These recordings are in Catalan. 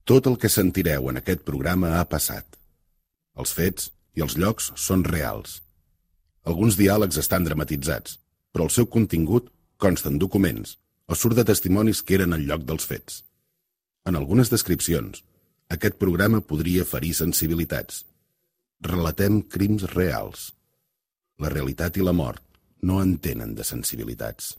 Tot el que sentireu en aquest programa ha passat. Els fets i els llocs són reals. Alguns diàlegs estan dramatitzats, però el seu contingut consta en documents o surt de testimonis que eren al lloc dels fets. En algunes descripcions, aquest programa podria ferir sensibilitats. Relatem crims reals. La realitat i la mort no entenen de sensibilitats.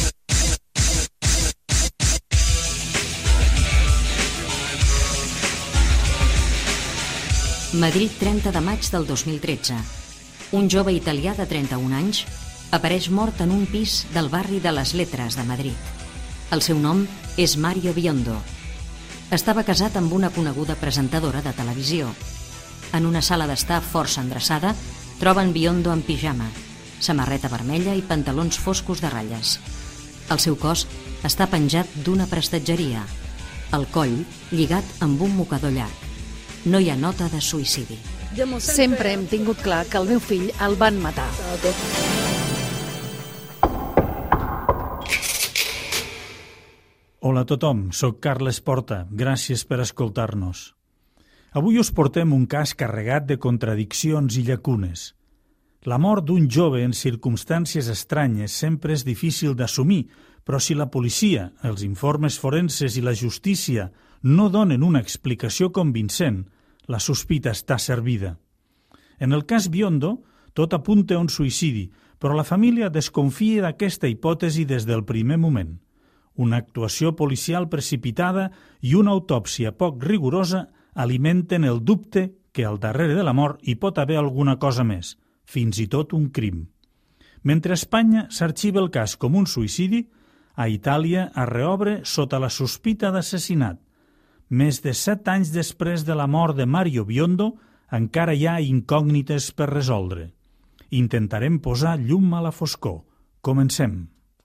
Madrid, 30 de maig del 2013. Un jove italià de 31 anys apareix mort en un pis del barri de les Letres de Madrid. El seu nom és Mario Biondo. Estava casat amb una coneguda presentadora de televisió. En una sala d'estar força endreçada troben Biondo en pijama, samarreta vermella i pantalons foscos de ratlles. El seu cos està penjat d'una prestatgeria. El coll lligat amb un mocador llarg. No hi ha nota de suïcidi. Sempre hem tingut clar que el meu fill el van matar. Hola a tothom, soc Carles Porta. Gràcies per escoltar-nos. Avui us portem un cas carregat de contradiccions i llacunes. La mort d'un jove en circumstàncies estranyes sempre és difícil d'assumir, però si la policia, els informes forenses i la justícia no donen una explicació convincent, la sospita està servida. En el cas Biondo, tot apunta a un suïcidi, però la família desconfia d'aquesta hipòtesi des del primer moment. Una actuació policial precipitada i una autòpsia poc rigorosa alimenten el dubte que al darrere de la mort hi pot haver alguna cosa més, fins i tot un crim. Mentre a Espanya s'arxiva el cas com un suïcidi, a Itàlia es reobre sota la sospita d'assassinat. Més de 7 anys després de la mort de Mario Biondo, encara hi ha incògnites per resoldre. Intentarem posar llum a la foscor. Comencem.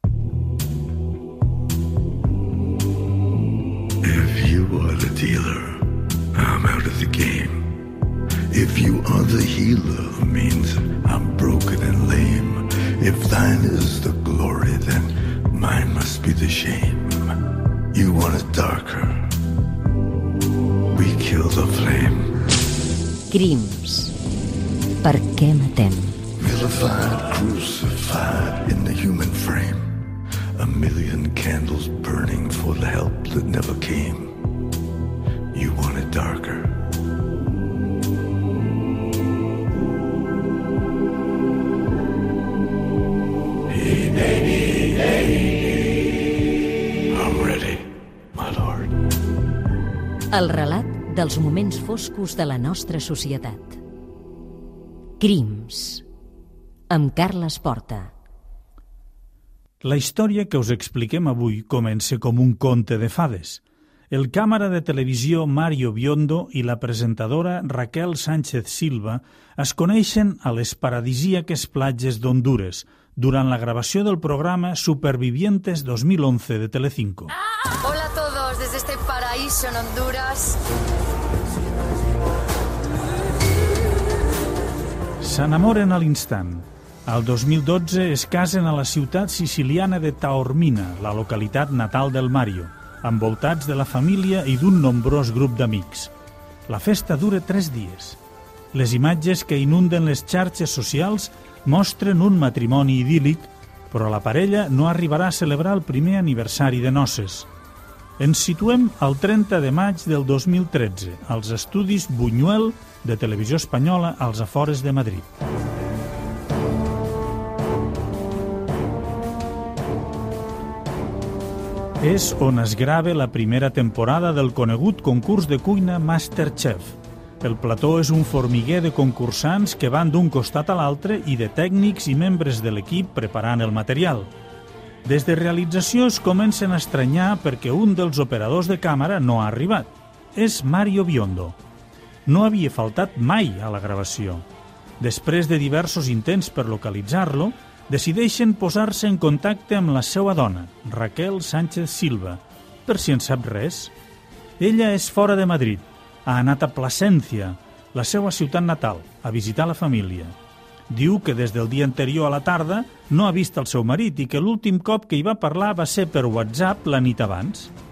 If you are the dealer, I'm out of the game. If you are the healer, means I'm broken and lame. If thine is the glory, then mine must be the shame. You want it darker. We kill the flame. Crims. Per què matem? Vilified, crucified in the human frame. A million candles burning for the help that never came. You want it darker. I'm ready, my lord. El relat dels moments foscos de la nostra societat. Crims. Amb Carles Porta. La història que us expliquem avui comença com un conte de fades. El càmera de televisió Mario Biondo i la presentadora Raquel Sánchez Silva es coneixen a les paradisíaques platges d'Hondures durant la gravació del programa Supervivientes 2011 de Telecinco. Hola a todos desde este paraíso en Honduras. S'enamoren a l'instant. Al 2012 es casen a la ciutat siciliana de Taormina, la localitat natal del Mario, envoltats de la família i d'un nombrós grup d'amics. La festa dura 3 dies. Les imatges que inunden les xarxes socials mostren un matrimoni idíl·lic, però la parella no arribarà a celebrar el primer aniversari de noces. Ens situem al 30 de maig del 2013, als estudis Buñuel de Televisió Espanyola als afores de Madrid. És on es grava la primera temporada del conegut concurs de cuina MasterChef. El plató és un formiguer de concursants que van d'un costat a l'altre i de tècnics i membres de l'equip preparant el material. Des de realització es comencen a estranyar perquè un dels operadors de càmera no ha arribat. És Mario Biondo. No havia faltat mai a la gravació. Després de diversos intents per localitzar-lo, decideixen posar-se en contacte amb la seva dona, Raquel Sánchez Silva, per si en sap res. Ella és fora de Madrid, ha anat a Plasencia, la seva ciutat natal, a visitar la família. Diu que des del dia anterior a la tarda no ha vist el seu marit i que l'últim cop que hi va parlar va ser per WhatsApp la nit abans.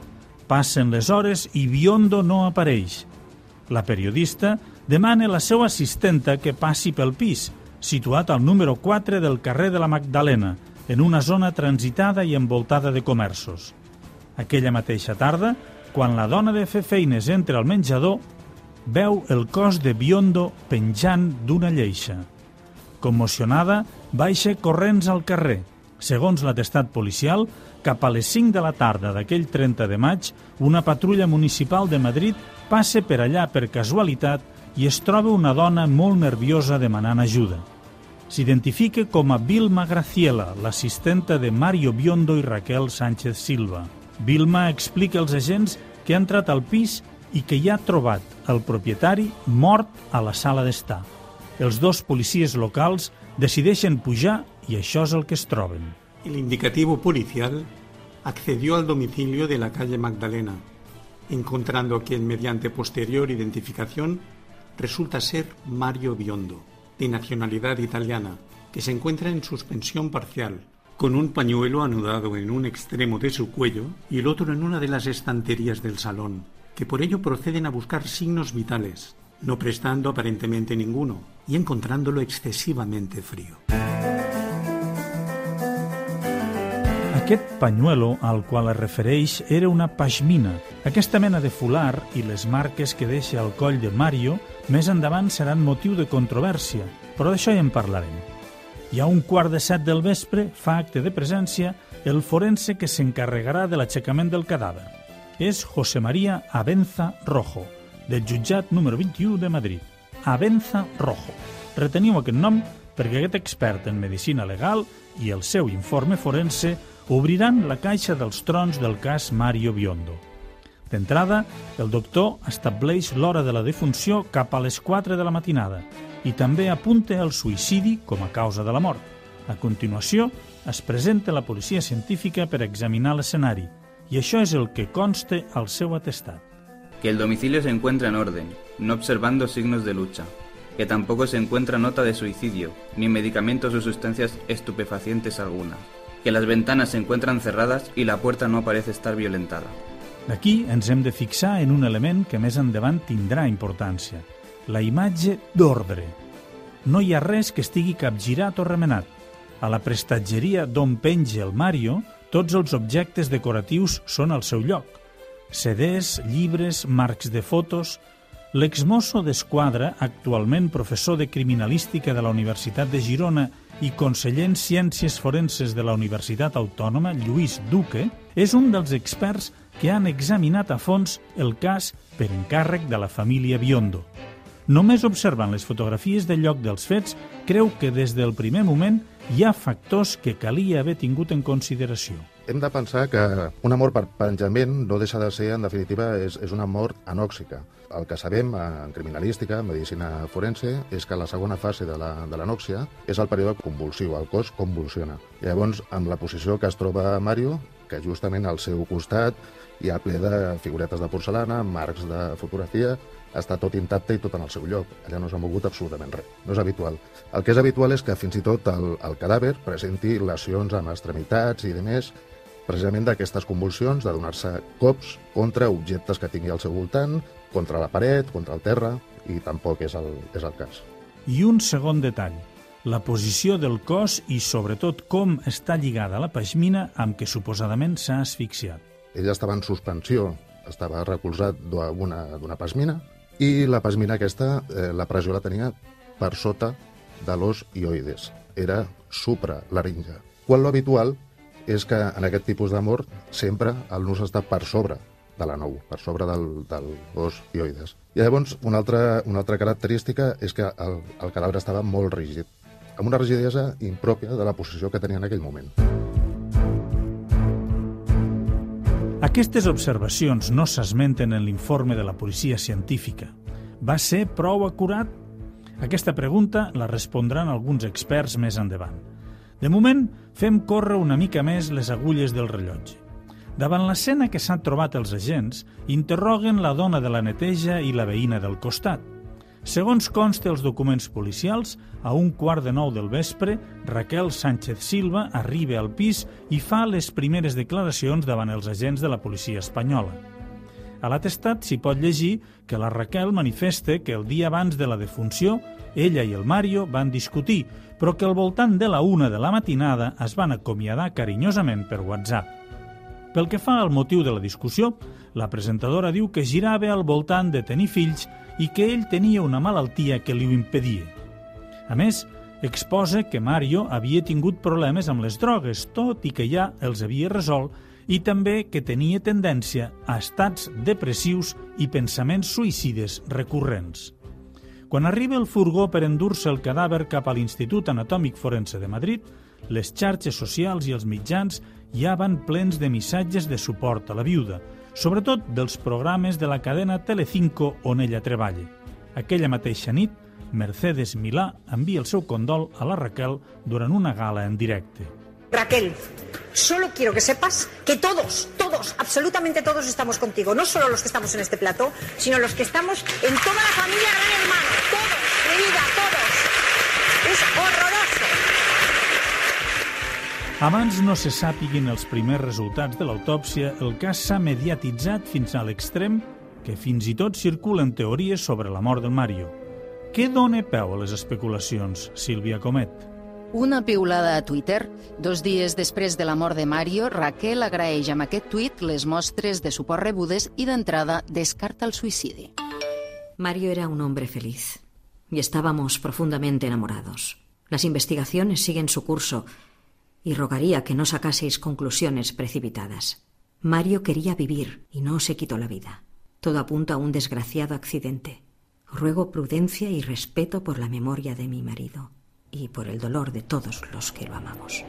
Passen les hores i Biondo no apareix. La periodista demana a la seva assistenta que passi pel pis, situat al número 4 del carrer de la Magdalena, en una zona transitada i envoltada de comerços. Aquella mateixa tarda, quan la dona de fer feines entra al menjador, veu el cos de Biondo penjant d'una lleixa. Commocionada, baixa corrents al carrer. Segons l'atestat policial, cap a les 5 de la tarda d'aquell 30 de maig, una patrulla municipal de Madrid passa per allà per casualitat i es troba una dona molt nerviosa demanant ajuda. S'identifica com a Vilma Graciela, l'assistenta de Mario Biondo i Raquel Sánchez Silva. Vilma explica als agents que ha entrat al pis i que hi ha trobat el propietari mort a la sala d'estar. Els dos policies locals decideixen pujar i això és el que es troben. El indicativo policial accedió al domicilio de la calle Magdalena, encontrando que mediante posterior identificación resulta ser Mario Biondo, de nacionalidad italiana, que se encuentra en suspensión parcial, con un pañuelo anudado en un extremo de su cuello y el otro en una de las estanterías del salón, que por ello proceden a buscar signos vitales, no prestando aparentemente ninguno y encontrándolo excesivamente frío. Aquest pañuelo al qual es refereix era una pashmina. Aquesta mena de fular i les marques que deixa al coll de Mario més endavant seran motiu de controvèrsia, però d'això ja en parlarem. I a 6:15 del vespre fa acte de presència el forense que s'encarregarà de l'aixecament del cadàver. És José María Abenza Rojo, del jutjat número 21 de Madrid. Abenza Rojo. Reteniu aquest nom perquè aquest expert en medicina legal i el seu informe forense obriran la caixa dels trons del cas Mario Biondo. D'entrada, el doctor estableix l'hora de la defunció cap a les 4 de la matinada i també apunta el suïcidi com a causa de la mort. A continuació, es presenta la policia científica per examinar l'escenari i això és el que consta al seu atestat. Que el domicilio se encuentra en orden, no observando signos de lucha. Que tampoco se encuentra nota de suicidio, ni medicamentos o sustancias estupefacientes algunas. Que las ventanas se encuentran cerradas y la puerta no parece estar violentada. D'aquí ens hem de fixar en un element que més endavant tindrà importància, la imatge d'ordre. No hi ha res que estigui capgirat o remenat. A la prestatgeria d'on penja el Mario, tots els objectes decoratius són al seu lloc. CDs, llibres, marcs de fotos. L'exmosso d'Esquadra, actualment professor de criminalística de la Universitat de Girona i conseller en Ciències Forenses de la Universitat Autònoma, Lluís Duque, és un dels experts que han examinat a fons el cas per encàrrec de la família Biondo. Només observant les fotografies del lloc dels fets, creu que des del primer moment hi ha factors que calia haver tingut en consideració. Hem de pensar que una mort per penjament no deixa de ser, en definitiva, és una mort anòxica. El que sabem en criminalística, en medicina forense, és que la segona fase de l'anòxia és el període convulsiu, el cos convulsiona. I llavors, amb la posició que es troba Mario, que justament al seu costat hi ha ple de figuretes de porcelana, marcs de fotografia, està tot intacte i tot en el seu lloc. Allà no s'ha mogut absolutament res. No és habitual. El que és habitual és que fins i tot el cadàver presenti lesions en extremitats i demés, precisament d'aquestes convulsions, de donar-se cops contra objectes que tingui al seu voltant, contra la paret, contra el terra, i tampoc és el cas. I un segon detall, la posició del cos i sobretot com està lligada la pashmina amb què suposadament s'ha asfixiat. Ell estava en suspensió, estava recolzat d'una pashmina, i la pashmina aquesta, la pressió la tenia per sota de l'os hioides. Era supralaringe. Quan l'habitual és que en aquest tipus de mort sempre el nus està per sobre de la nou, per sobre del os hioides. I llavors, una altra característica és que el cadàver estava molt rígid, amb una rigidesa impròpia de la posició que tenia en aquell moment. Aquestes observacions no s'esmenten en l'informe de la policia científica. Va ser prou acurat? Aquesta pregunta la respondran alguns experts més endavant. De moment, fem córrer una mica més les agulles del rellotge. Davant l'escena que s'han trobat els agents, interroguen la dona de la neteja i la veïna del costat. Segons consta els documents policials, a 8:15 del vespre, Raquel Sánchez Silva arriba al pis i fa les primeres declaracions davant els agents de la policia espanyola. A l'atestat s'hi pot llegir que la Raquel manifesta que el dia abans de la defunció ella i el Mario van discutir, però que al voltant de la 1 de la matinada es van acomiadar carinyosament per WhatsApp. Pel que fa al motiu de la discussió, la presentadora diu que girava al voltant de tenir fills i que ell tenia una malaltia que li ho impedia. A més, exposa que Mario havia tingut problemes amb les drogues, tot i que ja els havia resolt, i també que tenia tendència a estats depressius i pensaments suïcides recurrents. Quan arriba el furgó per endur-se el cadàver cap a l'Institut Anatòmic Forense de Madrid, les xarxes socials i els mitjans ja van plens de missatges de suport a la viuda, sobretot dels programes de la cadena Telecinco on ella treballa. Aquella mateixa nit, Mercedes Milà envia el seu condol a la Raquel durant una gala en directe. Raquel, solo quiero que sepas que todos, absolutamente todos estamos contigo. No solo los que estamos en este plató, sino los que estamos en toda la familia Gran Hermano. Todos, querida, todos. És horroroso. Abans no se sàpiguin els primers resultats de l'autòpsia, el cas s'ha mediatitzat fins a l'extrem que fins i tot circulen teories sobre la mort del Mario. Què dona peu a les especulacions, Sílvia Comet? Una piulada a Twitter. 2 dies després de la mort de Mario, Raquel agraeix amb aquest tuit les mostres de suport rebudes i d'entrada descarta el suïcidi. Mario era un hombre feliz y estábamos profundamente enamorados. Las investigaciones siguen su curso y rogaría que no sacaseis conclusiones precipitadas. Mario quería vivir y no se quitó la vida. Todo apunta a un desgraciado accidente. Ruego prudencia y respeto por la memoria de mi marido y por el dolor de todos los que lo amamos.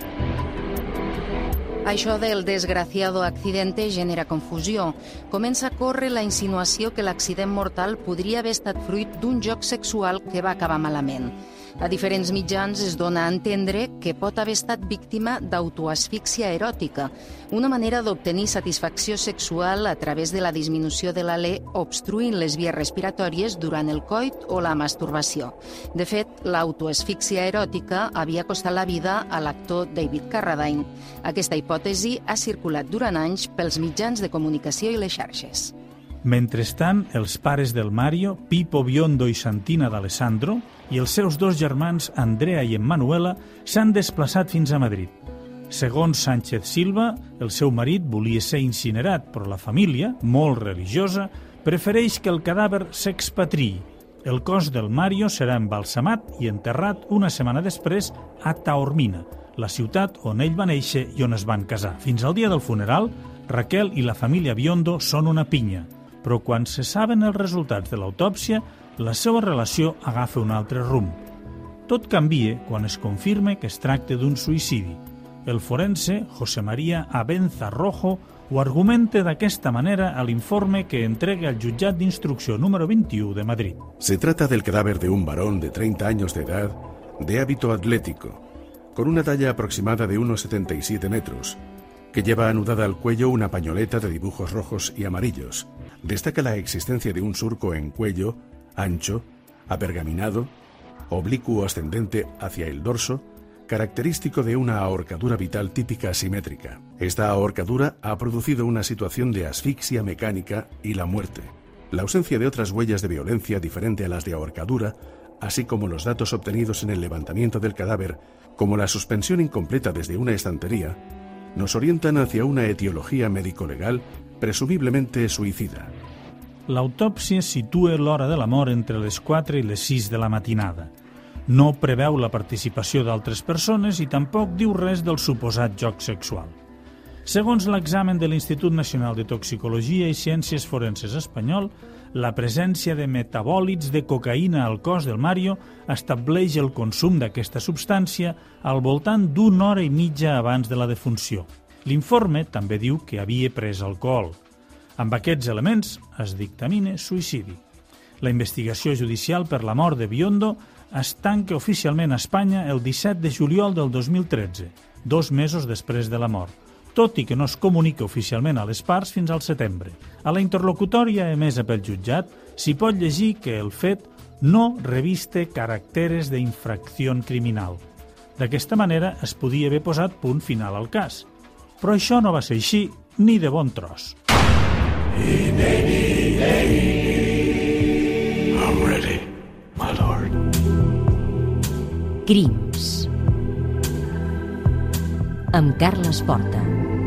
Això del desgraciado accidente genera confusió. Comença a córrer la insinuació que l'accident mortal podria haver estat fruit d'un joc sexual que va acabar malament. A diferents mitjans es dona a entendre que pot haver estat víctima d'autoasfíxia eròtica, una manera d'obtenir satisfacció sexual a través de la disminució de l'alè obstruint les vies respiratòries durant el coit o la masturbació. De fet, l'autoasfíxia eròtica havia costat la vida a l'actor David Carradine. Aquesta hipòtesi ha circulat durant anys pels mitjans de comunicació i les xarxes. Mentrestant, els pares del Mario, Pipo Biondo i Santina d'Alessandro, i els seus 2 germans, Andrea i Emmanuela, s'han desplaçat fins a Madrid. Segons Sánchez Silva, el seu marit volia ser incinerat, però la família, molt religiosa, prefereix que el cadàver s'expatriï. El cos del Mario serà embalsamat i enterrat una setmana després a Taormina, la ciutat on ell va néixer i on es van casar. Fins al dia del funeral, Raquel i la família Biondo són una pinya, però quan se saben els resultats de l'autòpsia, la seva relació agafa un altre rumb. Tot canvia quan es confirma que es tracta d'un suïcidi. El forense, José María Abenza Rojo, ho argumenta d'aquesta manera a l'informe que entrega al jutjat d'instrucció número 21 de Madrid. Se trata del cadáver de un varón de 30 años de edad, de hábito atlético, con una talla aproximada de unos 77 metros, que lleva anudada al cuello una pañoleta de dibujos rojos y amarillos. Destaca la existencia de un surco en cuello, ancho, apergaminado, oblicuo ascendente hacia el dorso, característico de una ahorcadura vital típica asimétrica. Esta ahorcadura ha producido una situación de asfixia mecánica y la muerte. La ausencia de otras huellas de violencia diferente a las de ahorcadura, así como los datos obtenidos en el levantamiento del cadáver, como la suspensión incompleta desde una estantería, nos orientan hacia una etiología médico-legal presumiblemente suïcida. L'autòpsia situa l'hora de la mort entre les 4 i les 6 de la matinada. No preveu la participació d'altres persones i tampoc diu res del suposat joc sexual. Segons l'examen de l'Institut Nacional de Toxicologia i Ciències Forenses espanyol, la presència de metabòlits de cocaïna al cos del Mario estableix el consum d'aquesta substància al voltant d'1 hora i mitja abans de la defunció. L'informe també diu que havia pres alcohol. Amb aquests elements es dictamina suïcidi. La investigació judicial per la mort de Biondo es tanca oficialment a Espanya el 17 de juliol del 2013, 2 mesos després de la mort, tot i que no es comunica oficialment a les parts fins al setembre. A la interlocutòria emesa pel jutjat s'hi pot llegir que el fet no reviste caràcteres d'infracció criminal. D'aquesta manera es podia haver posat punt final al cas. Però això no va ser així, ni de bon tros. I'm ready, my lord. Crims. Amb Carles Porta.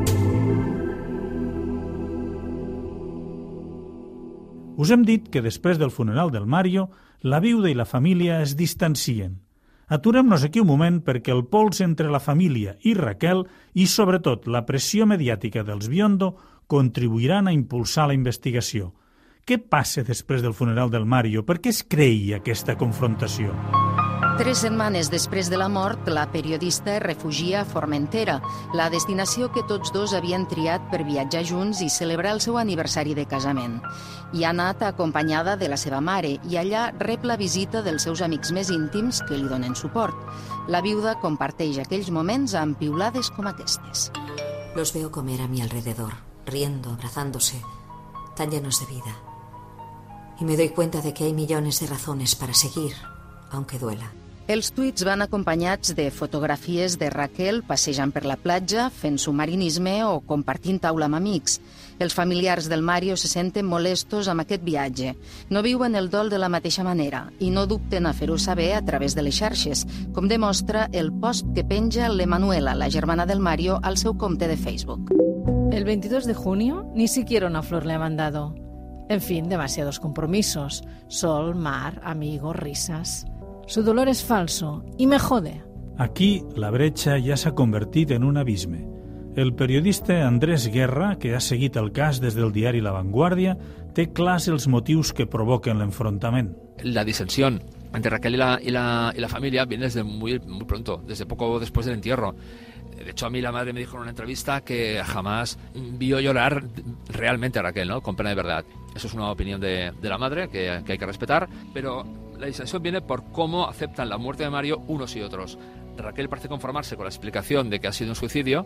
Us hem dit que després del funeral del Mario, la viuda i la família es distancien. Aturem-nos aquí un moment perquè el pols entre la família i Raquel i, sobretot, la pressió mediàtica dels Biondo contribuiran a impulsar la investigació. Què passa després del funeral del Mario? Per què es creia aquesta confrontació? 3 setmanes després de la mort, la periodista es refugia a Formentera, la destinació que tots dos havien triat per viatjar junts i celebrar el seu aniversari de casament. Hi ha anat acompanyada de la seva mare i allà rep la visita dels seus amics més íntims que li donen suport. La viuda comparteix aquells moments amb piulades com aquestes. Los veo comer a mi alrededor, riendo, abrazándose, tan llenos de vida. Y me doy cuenta de que hay millones de razones para seguir, aunque duela. Els tuits van acompanyats de fotografies de Raquel passejant per la platja, fent submarinisme o compartint taula amb amics. Els familiars del Mario se senten molestos amb aquest viatge. No viuen el dol de la mateixa manera i no dubten a fer-ho saber a través de les xarxes, com demostra el post que penja l'Emanuela, la germana del Mario, al seu compte de Facebook. El 22 de junio ni siquiera una flor le ha mandado. En fin, demasiados compromisos. Sol, mar, amigos, risas. Su dolor es falso y me jode. Aquí la bretxa ja s'ha convertit en un abisme. El periodista Andrés Guerra, que ha seguit el cas des del diari La Vanguardia, té clars els motius que provoquen l'enfrontament. La disensión entre Raquel y la familia viene desde muy pronto, desde poco después del entierro. De hecho, a mí la madre me dijo en una entrevista que jamás vio llorar realmente a Raquel, ¿no? Con pena de verdad. Eso es una opinión de la madre que hay que respetar, pero la disensión viene por cómo aceptan la muerte de Mario unos y otros. Raquel parece conformarse con la explicación de que ha sido un suicidio,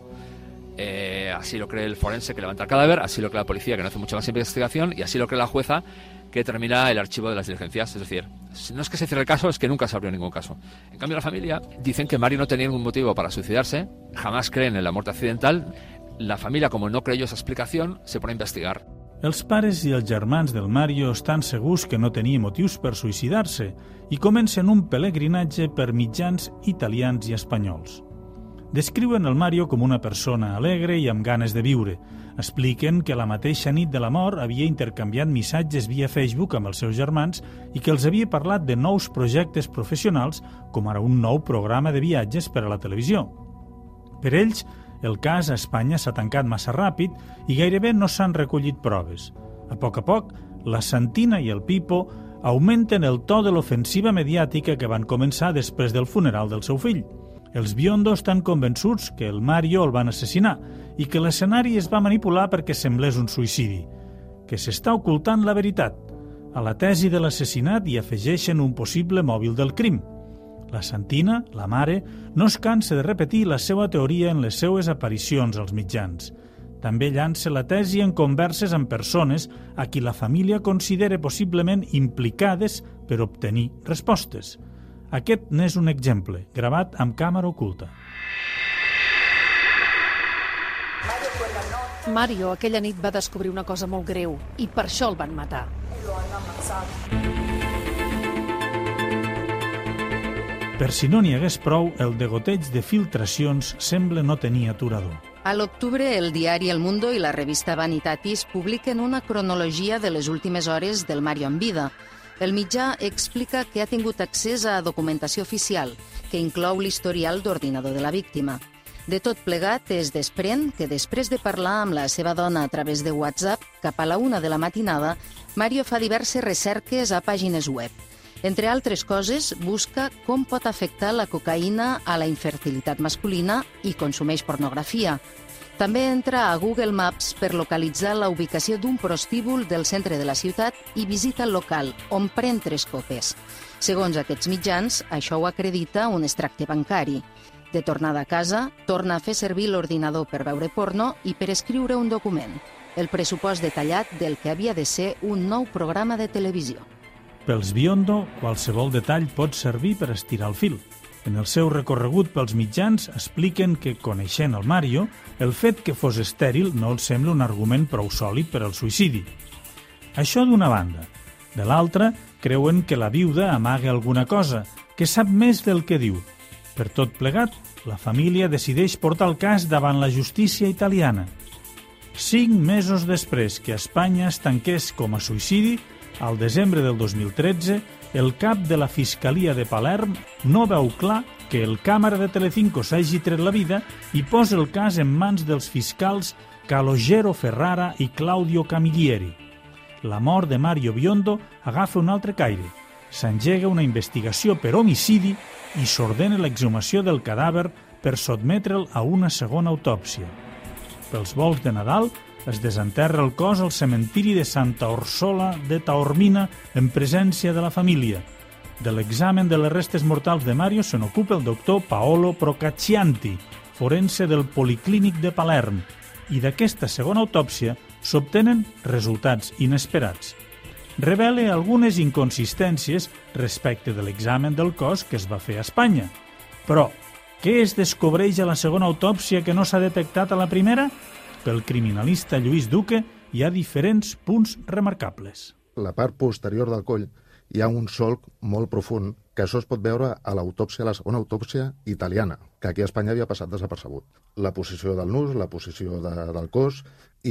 así lo cree el forense que levanta el cadáver, así lo cree la policía que no hace mucha más investigación y así lo cree la jueza que termina el archivo de las diligencias. Es decir, no es que se cierre el caso, es que nunca se abrió ningún caso. En cambio, la familia dicen que Mario no tenía ningún motivo para suicidarse, jamás creen en la muerte accidental. La familia, como no creyó esa explicación, se pone a investigar. Els pares i els germans del Mario estan segurs que no tenia motius per suïcidar-se i comencen un pelegrinatge per mitjans italians i espanyols. Descriuen el Mario com una persona alegre i amb ganes de viure. Expliquen que la mateixa nit de la mort havia intercanviat missatges via Facebook amb els seus germans i que els havia parlat de nous projectes professionals, com ara un nou programa de viatges per a la televisió. Per ells, el cas a Espanya s'ha tancat massa ràpid i gairebé no s'han recollit proves. A poc, la Santina i el Pipo augmenten el to de l'ofensiva mediàtica que van començar després del funeral del seu fill. Els Biondo estan convençuts que el Mario el van assassinar i que l'escenari es va manipular perquè semblés un suïcidi, que s'està ocultant la veritat. A la tesi de l'assassinat hi afegeixen un possible mòbil del crim. La Santina, la mare, no es cansa de repetir la seva teoria en les seues aparicions als mitjans. També llança la tesi en converses amb persones a qui la família considera possiblement implicades per obtenir respostes. Aquest n'és un exemple, gravat amb càmera oculta. Mario aquella nit va descobrir una cosa molt greu i per això el van matar. Per si no n'hi hagués prou, el degoteig de filtracions sembla no tenir aturador. A l'octubre, el diari El Mundo i la revista Vanitatis publiquen una cronologia de les últimes hores del Mario en vida. El mitjà explica que ha tingut accés a documentació oficial, que inclou l'historial d'ordinador de la víctima. De tot plegat, es desprèn que després de parlar amb la seva dona a través de WhatsApp, cap a la 1 de la matinada, Mario fa diverses recerques a pàgines web. Entre altres coses, busca com pot afectar la cocaïna a la infertilitat masculina i consumeix pornografia. També entra a Google Maps per localitzar la ubicació d'un prostíbul del centre de la ciutat i visita el local, on pren 3 copes. Segons aquests mitjans, això ho acredita un extracte bancari. De tornada a casa, torna a fer servir l'ordinador per veure porno i per escriure un document, el pressupost detallat del que havia de ser un nou programa de televisió. Pels Biondo, qualsevol detall pot servir per estirar el fil. En el seu recorregut pels mitjans expliquen que, coneixent el Mario, el fet que fos estèril no els sembla un argument prou sòlid per al suïcidi. Això d'una banda. De l'altra, creuen que la viuda amaga alguna cosa, que sap més del que diu. Per tot plegat, la família decideix portar el cas davant la justícia italiana. 5 mesos després que Espanya es tanqués com a suïcidi, al desembre del 2013, el cap de la Fiscalia de Palerm no veu clar que el càmera de Telecinco s'hagi tret la vida i posa el cas en mans dels fiscals Calogero Ferrara i Claudio Camilleri. La mort de Mario Biondo agafa un altre caire. S'engega una investigació per homicidi i s'ordena l'exhumació del cadàver per sotmetre'l a una segona autòpsia. Pels volts de Nadal es desenterra el cos al cementiri de Santa Orsola de Taormina en presència de la família. De l'examen de les restes mortals de Mario se n'ocupa el doctor Paolo Procaccianti, forense del Policlínic de Palerm, i d'aquesta segona autòpsia s'obtenen resultats inesperats. Revela algunes inconsistències respecte de l'examen del cos que es va fer a Espanya. Però, què es descobreix a la segona autòpsia que no s'ha detectat a la primera? Pel criminalista Lluís Duque hi ha diferents punts remarcables. La part posterior del coll hi ha un solc molt profund, que això es pot veure a l'autòpsia, la segona autòpsia italiana, que aquí a Espanya havia passat desapercebut. La posició del nus, la posició del cos,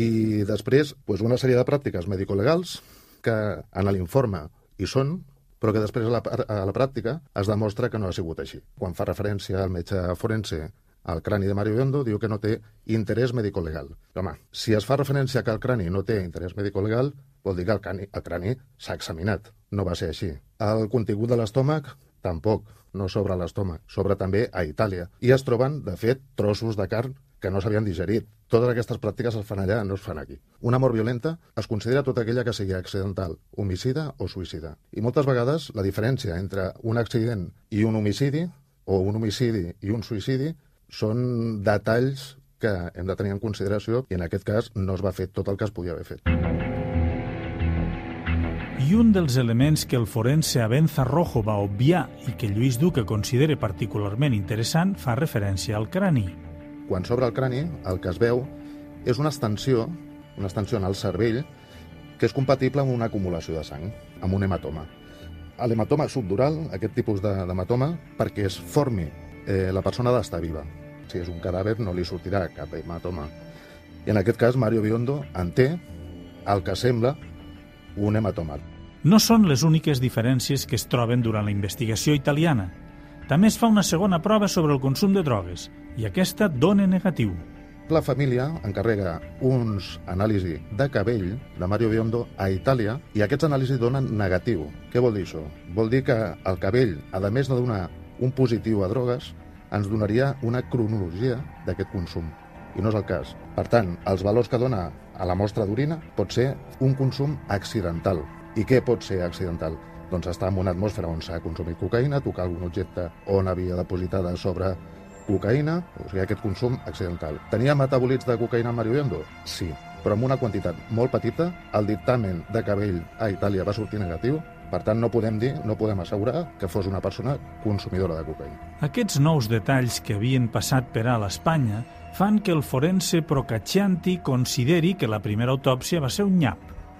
i després una sèrie de pràctiques medicolegals que en l'informe hi són, però que després a la pràctica es demostra que no ha sigut així. Quan fa referència al metge forense al crani de Mario Biondo, diu que no té interès medicolegal. Home, si es fa referència que el crani no té interès medicolegal, vol dir que el crani s'ha examinat. No va ser així. El contingut de l'estómac, tampoc, no sobre l'estómac, sobre també a Itàlia. I es troben, de fet, trossos de carn que no s'havien digerit. Totes aquestes pràctiques es fan allà, no es fan aquí. Una mort violenta es considera tota aquella que sigui accidental, homicida o suïcida. I moltes vegades la diferència entre un accident i un homicidi, o un homicidi i un suïcidi, són detalls que hem de tenir en consideració i en aquest cas no es va fer tot el que es podia haver fet. I un dels elements que el forense Abenza Rojo va obviar i que Lluís Duque considera particularment interessant fa referència al crani. Quan s'obre el crani, el que es veu és una extensió en el cervell que és compatible amb una acumulació de sang, amb un hematoma. L'hematoma subdural, aquest tipus d'hematoma, perquè es formi la persona ha d'estar viva. Si és un cadàver no li sortirà cap hematoma. I en aquest cas Mario Biondo en té el que sembla un hematoma. No són les úniques diferències que es troben durant la investigació italiana. També es fa una segona prova sobre el consum de drogues i aquesta dona negatiu. La família encarrega uns anàlisis de cabell de Mario Biondo a Itàlia i aquests anàlisis donen negatiu. Què vol dir això? Vol dir que el cabell, a més de donar un positiu a drogues, ens donaria una cronologia d'aquest consum. I no és el cas. Per tant, els valors que dona a la mostra d'orina pot ser un consum accidental. I què pot ser accidental? Doncs estar en una atmosfera on s'ha consumit cocaïna, tocar algun objecte on havia depositada sobre cocaïna, o sigui, aquest consum accidental. Tenia metabolits de cocaïna Mario Biondo? Sí, però amb una quantitat molt petita. El dictamen de cabell a Itàlia va sortir negatiu. Per tant, no podem assegurar que fos una persona consumidora de cocaïna. Aquests nous detalls que havien passat per alt a Espanya fan que el forense Procaccianti consideri que la primera autòpsia va ser un nyap.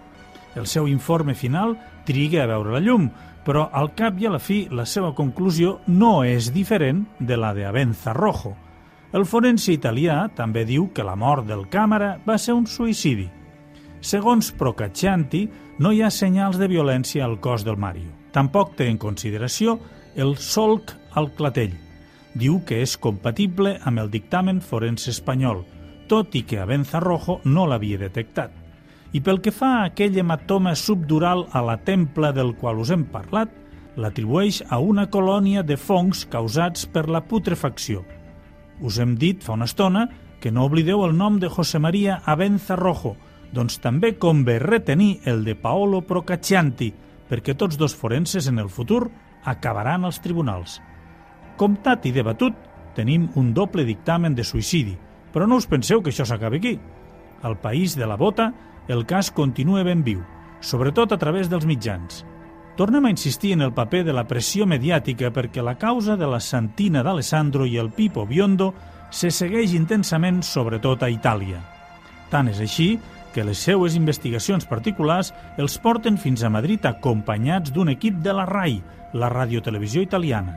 El seu informe final triga a veure la llum, però al cap i a la fi la seva conclusió no és diferent de la de Abenza Rojo. El forense italià també diu que la mort del càmera va ser un suïcidi. Segons Procaccianti, no hi ha senyals de violència al cos del Mario. Tampoc té en consideració el solc al clatell. Diu que és compatible amb el dictamen forense espanyol, tot i que Abenza Rojo no l'havia detectat. I pel que fa a aquell hematoma subdural a la templa del qual us hem parlat, l'atribueix a una colònia de fongs causats per la putrefacció. Us hem dit fa una estona que no oblideu el nom de José María Abenza Rojo, doncs també convé retenir el de Paolo Procaccianti, perquè tots dos forenses en el futur acabaran als tribunals. Comptat i debatut, tenim un doble dictamen de suïcidi, però no us penseu que això s'acabi aquí. Al país de la bota, el cas continua ben viu, sobretot a través dels mitjans. tornem a insistir en el paper de la pressió mediàtica perquè la causa de la Santina d'Alessandro i el Pipo Biondo se segueix intensament, sobretot a Itàlia. Tant és així que les seues investigacions particulars els porten fins a Madrid acompanyats d'un equip de la RAI, la radiotelevisió italiana.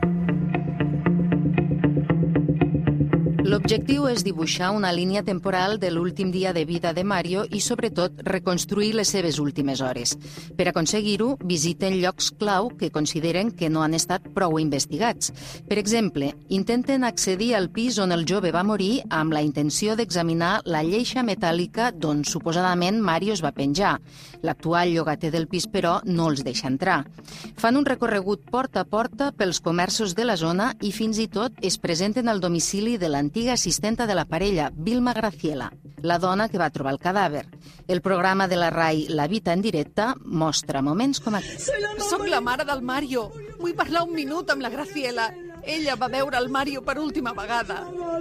L'objectiu és dibuixar una línia temporal de l'últim dia de vida de Mario i, sobretot, reconstruir les seves últimes hores. Per aconseguir-ho, visiten llocs clau que consideren que no han estat prou investigats. Per exemple, intenten accedir al pis on el jove va morir amb la intenció d'examinar la lleixa metàl·lica d'on suposadament Mario es va penjar. L'actual llogater del pis, però, no els deixa entrar. Fan un recorregut porta a porta pels comerços de la zona i fins i tot es presenten al domicili de l'antiga assistenta de la parella, Vilma Graciela, la dona que va trobar el cadàver. El programa de la RAI La Vita en directe mostra moments com aquest. Soc la mare del Mario. Vull parlar un minut amb la Graciela. Ella va veure el Mario per última vegada.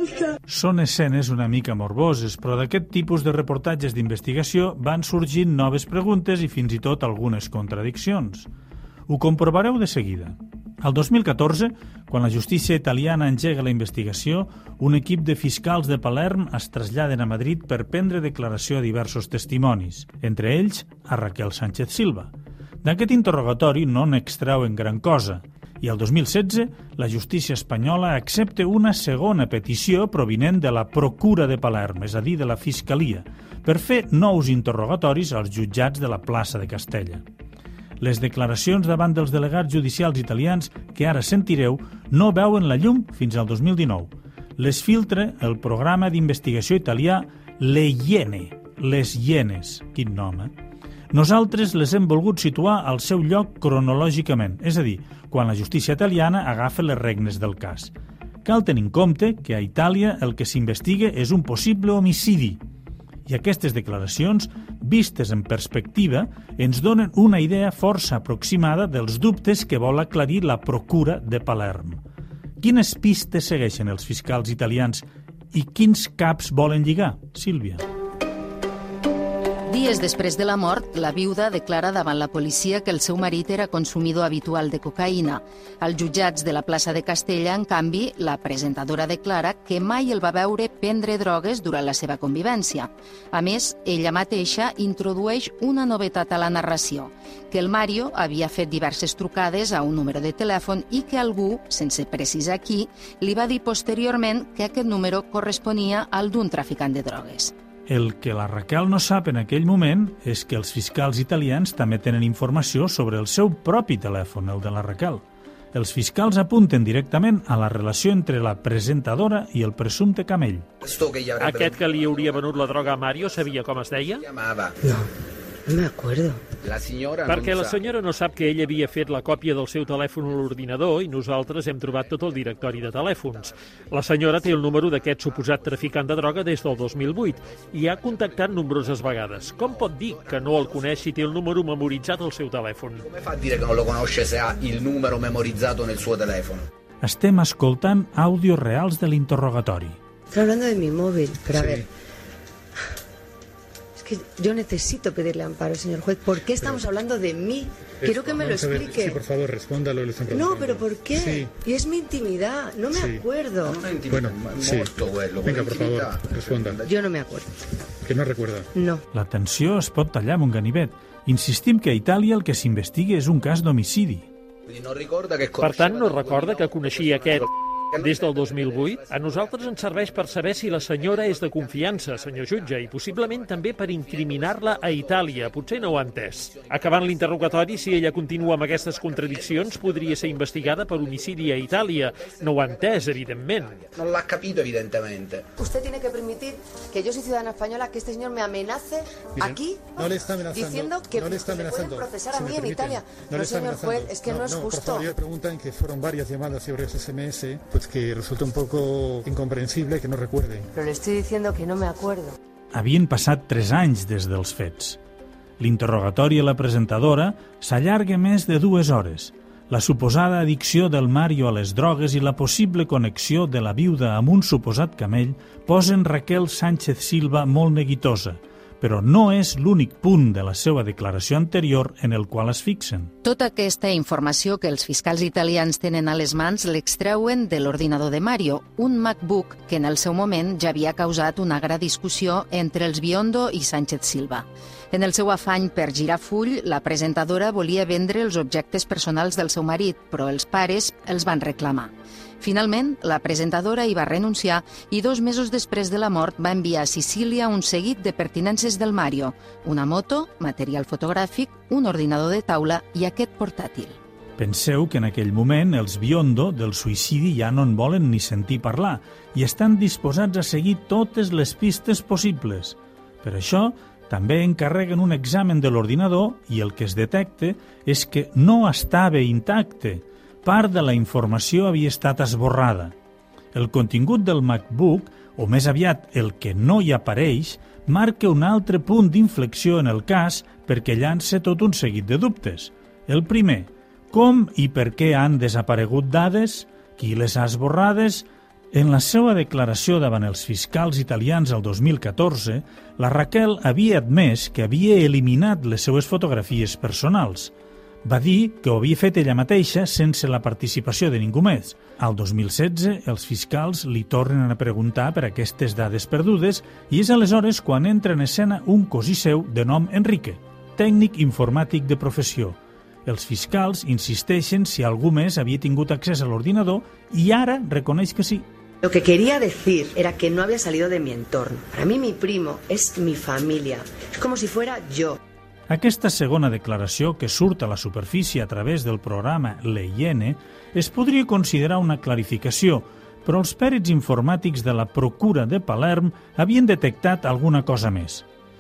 Són escenes una mica morboses, però d'aquest tipus de reportatges d'investigació van sorgint noves preguntes i fins i tot algunes contradiccions. Ho comprovareu de seguida. El 2014, quan la justícia italiana engega la investigació, un equip de fiscals de Palerm es traslladen a Madrid per prendre declaració a diversos testimonis, entre ells a Raquel Sánchez Silva. D'aquest interrogatori no n'extreuen gran cosa, i el 2016 la justícia espanyola accepta una segona petició provinent de la Procura de Palerm, és a dir, de la Fiscalia, per fer nous interrogatoris als jutjats de la plaça de Castella. Les declaracions davant dels delegats judicials italians que ara sentireu no veuen la llum fins al 2019. Les filtra el programa d'investigació italià Le Iene, les hienes, quin nom, Nosaltres les hem volgut situar al seu lloc cronològicament, és a dir, quan la justícia italiana agafa les regnes del cas. Cal tenir en compte que a Itàlia el que s'investiga és un possible homicidi, i aquestes declaracions, vistes en perspectiva, ens donen una idea força aproximada dels dubtes que vol aclarir la Procura de Palerm. Quines pistes segueixen els fiscals italians i quins caps volen lligar, Sílvia? Dies després de la mort, la viuda declara davant la policia que el seu marit era consumidor habitual de cocaïna. Als jutjats de la plaça de Castella, en canvi, la presentadora declara que mai el va veure prendre drogues durant la seva convivència. A més, ella mateixa introdueix una novetat a la narració, que el Mario havia fet diverses trucades a un número de telèfon i que algú, sense precisar qui, li va dir posteriorment que aquest número corresponia al d'un traficant de drogues. El que la Raquel no sap en aquell moment és que els fiscals italians també tenen informació sobre el seu propi telèfon, el de la Raquel. Els fiscals apunten directament a la relació entre la presentadora i el presumpte camell. Aquest que li hauria venut la droga a Mario sabia com es deia? No me acuerdo. Perquè la senyora no sap que ell havia fet la còpia del seu telèfon a l'ordinador i nosaltres hem trobat tot el directori de telèfons. La senyora té el número d'aquest suposat traficant de droga des del 2008 i ha contactat nombroses vegades. Com pot dir que no el coneix si té el número memoritzat al seu telèfon? Come fa a dire che non lo conosce se ha il numero memorizzato nel suo telefono? Estem escoltant àudios reals de l'interrogatori. Estoy hablando de mi móvil, pero a ver... que yo necesito pedirle amparo, señor juez. ¿Por qué estamos hablando de mí? Quiero que me lo explique. Sí, por favor, respóndalo. No, pero ¿por qué? Sí. Y es mi intimidad, no me acuerdo. Bueno, sí. Venga, por favor, responda. Yo no me acuerdo. ¿Que no recuerda? No. La tensió es pot tallar amb un ganivet. Insistim que a Itàlia el que s'investiga és un cas d'homicidi. Per tant, no recorda que coneixia aquest... Des del 2008, a nosaltres ens serveix per saber si la senyora és de confiança, senyor jutge, i possiblement també per incriminar-la a Itàlia. Potser no ho ha entès. Acabant l'interrogatori, si ella continua amb aquestes contradiccions, podria ser investigada per homicidi a Itàlia. No ho ha entès, evidentment. No l'ha capito, evidentemente. Usted tiene que permitir que yo soy ciudadana española, que este señor me amenace aquí, diciendo que me pueden procesar a mí en Italia. No, señor juez, es que no es justo. Por favor, preguntan que fueron varias llamadas sobre ese SMS, pues que resulta un poco incomprensible que no recuerde. Pero le estoy diciendo que no me acuerdo. Havien passat 3 anys des dels fets. L'interrogatori a la presentadora s'allarga més de 2 hores. La suposada addicció del Mario a les drogues i la possible connexió de la viuda amb un suposat camell posen Raquel Sánchez Silva molt neguitosa, però no és l'únic punt de la seva declaració anterior en el qual es fixen. Tota aquesta informació que els fiscals italians tenen a les mans l'extreuen de l'ordinador de Mario, un MacBook que en el seu moment ja havia causat una gran discussió entre els Biondo i Sánchez Silva. En el seu afany per girar full, la presentadora volia vendre els objectes personals del seu marit, però els pares els van reclamar. Finalment, la presentadora hi va renunciar i 2 mesos després de la mort va enviar a Sicília un seguit de pertinences del Mario, una moto, material fotogràfic, un ordinador de taula i aquest portàtil. Penseu que en aquell moment els Biondo del suïcidi ja no en volen ni sentir parlar i estan disposats a seguir totes les pistes possibles. Per això, també encarreguen un examen de l'ordinador i el que es detecta és que no estava intacte. Part de la informació havia estat esborrada. El contingut del MacBook, o més aviat el que no hi apareix, marca un altre punt d'inflexió en el cas perquè llança tot un seguit de dubtes. El primer, com i per què han desaparegut dades, qui les ha esborrades. En la seva declaració davant els fiscals italians el 2014, la Raquel havia admès que havia eliminat les seues fotografies personals. Va dir que ho havia fet ella mateixa sense la participació de ningú més. Al 2016, els fiscals li tornen a preguntar per aquestes dades perdudes i és aleshores quan entra en escena un cosí seu de nom Enrique, tècnic informàtic de professió. Els fiscals insisteixen si algú més havia tingut accés a l'ordinador i ara reconeix que sí. Lo que quería decir era que no había salido de mi entorno. Para mí mi primo es mi familia. Es como si fuera yo. Aquesta segona declaració, que surt a la superfície a través del programa Le Iene, es podria considerar una clarificació, però els pèrits informàtics de la Procura de Palerm havien detectat alguna cosa més.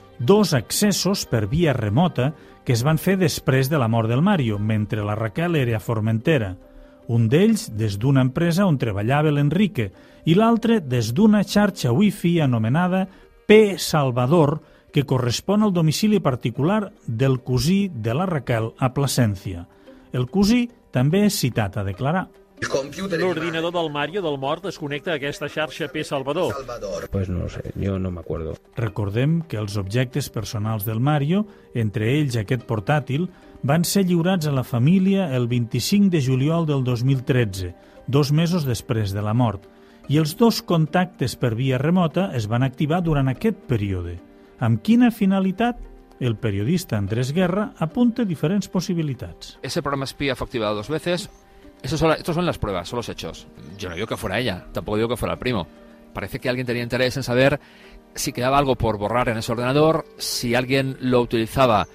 2 accessos per via remota que es van fer després de la mort del Mario, mentre la Raquel era a Formentera. Un d'ells des d'una empresa on treballava l'Enrique i l'altre des d'una xarxa wifi anomenada P. Salvador, que correspon al domicili particular del cosí de la Raquel a Plasencia. El cosí també és citat a declarar. L'ordinador del Mario del mort es connecta a aquesta xarxa P. Salvador. Pues no sé, yo no me acuerdo. Recordem que els objectes personals del Mario, entre ells aquest portàtil, van ser lliurats a la família el 25 de juliol del 2013, 2 mesos després de la mort, i els 2 contactes per via remota es van activar durant aquest període. Amb quina finalitat? El periodista Andrés Guerra apunta diferents possibilitats. Ese programa espía fue activado 2 veces. Estos son las pruebas, son los hechos. Yo no digo que fuera ella, tampoco digo que fuera el primo. Parece que alguien tenía interés en saber si quedaba algo por borrar en ese ordenador, si alguien lo utilizaba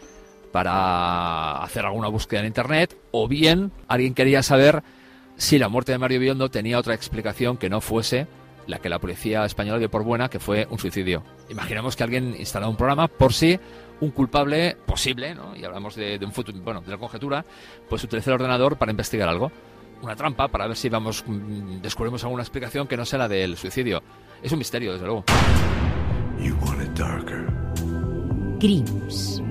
para hacer alguna búsqueda en Internet, o bien alguien quería saber si la muerte de Mario Biondo tenía otra explicación que no fuese la que la policía española dio por buena, que fue un suicidio. Imaginemos que alguien instaló un programa por si un culpable posible, ¿no? Y hablamos de un futuro, bueno, de la conjetura, pues utiliza el ordenador para investigar algo. Una trampa para ver si descubrimos alguna explicación que no sea la del suicidio. Es un misterio, desde luego. You want it darker. Crims.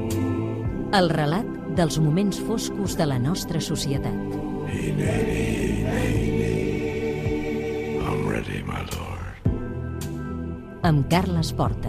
El relat dels moments foscos de la nostra societat. I'm ready, my lord. Amb Carles Porta.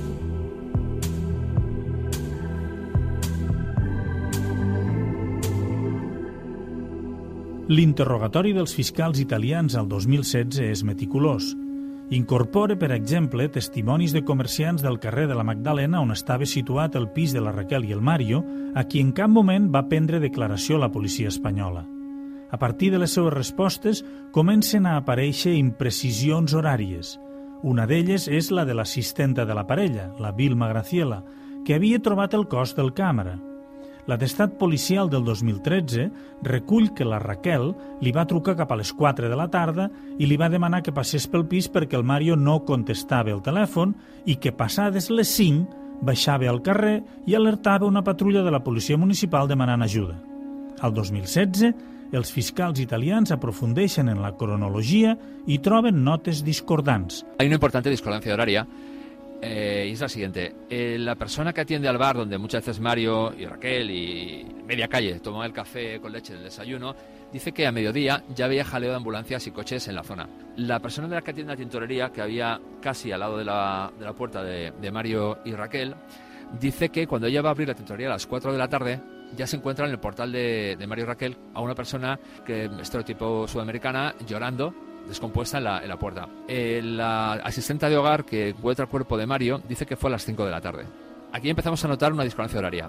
L'interrogatori dels fiscals italians al 2016 és meticulós. Incorpora, per exemple, testimonis de comerciants del carrer de la Magdalena on estava situat el pis de la Raquel i el Mario, a qui en cap moment va prendre declaració la policia espanyola. A partir de les seves respostes comencen a aparèixer imprecisions horàries. Una d'elles és la de l'assistenta de la parella, la Vilma Graciela, que havia trobat el cos del càmera. L'atestat policial del 2013 recull que la Raquel li va trucar cap a les 4 de la tarda i li va demanar que passés pel pis perquè el Mario no contestava el telèfon i que passades les 5 baixava al carrer i alertava una patrulla de la policia municipal demanant ajuda. Al 2016, els fiscals italians aprofundeixen en la cronologia i troben notes discordants. Hay una importante discordancia horaria. Y es la siguiente. La persona que atiende al bar donde muchas veces Mario y Raquel y media calle toman el café con leche del desayuno, dice que a mediodía ya había jaleo de ambulancias y coches en la zona. La persona de la que atiende la tintorería, que había casi al lado de la puerta de Mario y Raquel, dice que cuando ella va a abrir la tintorería a las 4 de la tarde ya se encuentra en el portal de Mario y Raquel a una persona que estereotipo sudamericana llorando, descompuesta en la puerta. La asistente de hogar que encuentra el cuerpo de Mario dice que fue a las 5 de la tarde. Aquí empezamos a notar una discrepancia horaria.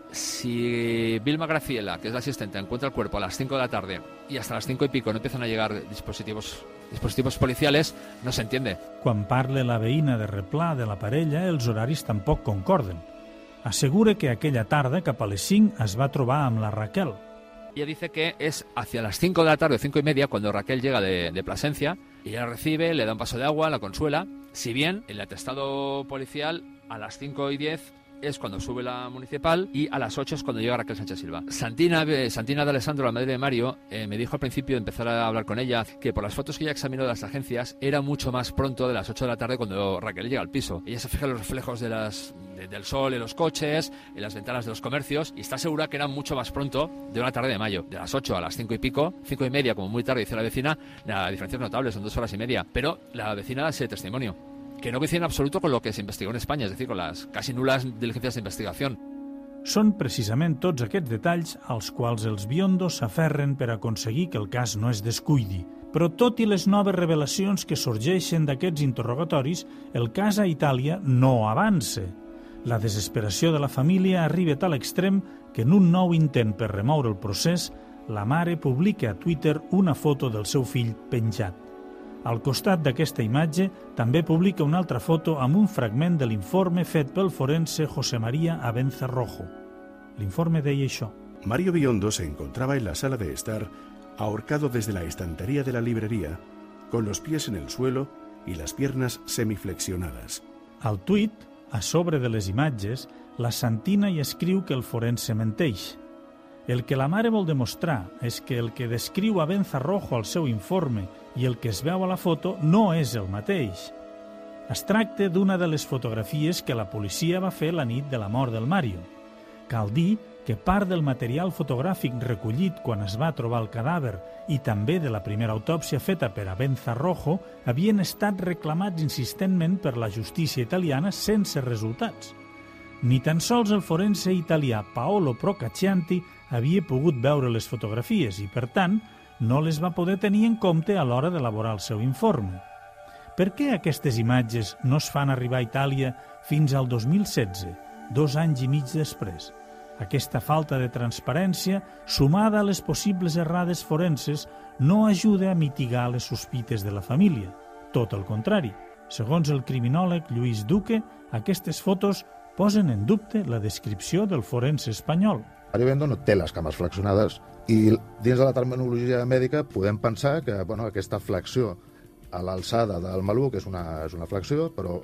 Si Vilma Graciela, que es la asistente, encuentra el cuerpo a las 5 de la tarde y hasta las 5 y pico no empiezan a llegar dispositivos policiales, no se entiende. Quan parla la veïna de Replà de la parella, els horaris tampoc concorden. Assegura que aquella tarda, cap a les 5, es va trobar amb la Raquel. Ella dice que es hacia las 5 de la tarde o 5 y media cuando Raquel llega de Plasencia y ella la recibe, le da un vaso de agua, la consuela. Si bien el atestado policial a las 5 y 10 es cuando sube la municipal y a las 8 es cuando llega Raquel Sánchez Silva. Santina de Alessandro, la madre de Mario, me dijo al principio de empezar a hablar con ella que por las fotos que ella examinó de las agencias era mucho más pronto de las 8 de la tarde cuando Raquel llega al piso. Ella se fija en los reflejos del sol en los coches, en las ventanas de los comercios y está segura que era mucho más pronto de una tarde de mayo. De las 8 a las 5 y pico, 5 y media como muy tarde, dice la vecina, la diferencia es notable, son 2 horas y media. Pero la vecina da ese testimonio, que no coincide en absoluto con lo que se investigó en España, es decir, con las casi nulas diligencias de investigación. Són precisament tots aquests detalls als quals els Biondos s'aferren per aconseguir que el cas no es descuidi. Però tot i les noves revelacions que sorgeixen d'aquests interrogatoris, el cas a Itàlia no avança. La desesperació de la família arriba a tal extrem que en un nou intent per remoure el procés, la mare publica a Twitter una foto del seu fill penjat. Al costat d'aquesta imatge també publica una altra foto amb un fragment de l'informe fet pel forense José María Abenza Rojo. L'informe deia això. Mario Biondo se encontraba en la sala de estar, ahorcado desde la estantería de la librería, con los pies en el suelo y las piernas semiflexionadas. Al tuit, a sobre de les imatges, la Santina hi escriu que el forense menteix. El que la mare vol demostrar és que el que descriu Abenza Rojo al seu informe i el que es veu a la foto no és el mateix. Es tracta d'una de les fotografies que la policia va fer la nit de la mort del Mario. Cal dir que part del material fotogràfic recollit quan es va trobar el cadàver i també de la primera autòpsia feta per Abenza Rojo havien estat reclamats insistentment per la justícia italiana sense resultats. Ni tan sols el forense italià Paolo Procaccianti havia pogut veure les fotografies i, per tant, no les va poder tenir en compte a l'hora d'elaborar el seu informe. Per què aquestes imatges no es fan arribar a Itàlia fins al 2016, 2 anys i mig després? Aquesta falta de transparència, sumada a les possibles errades forenses, no ajuda a mitigar les sospites de la família. Tot el contrari. Segons el criminòleg Lluís Duque, aquestes fotos posen en dubte la descripció del forense espanyol. Mario Biondo no té les cames flexionades i dins de la terminologia mèdica podem pensar que aquesta flexió a l'alçada del maluc és una flexió, però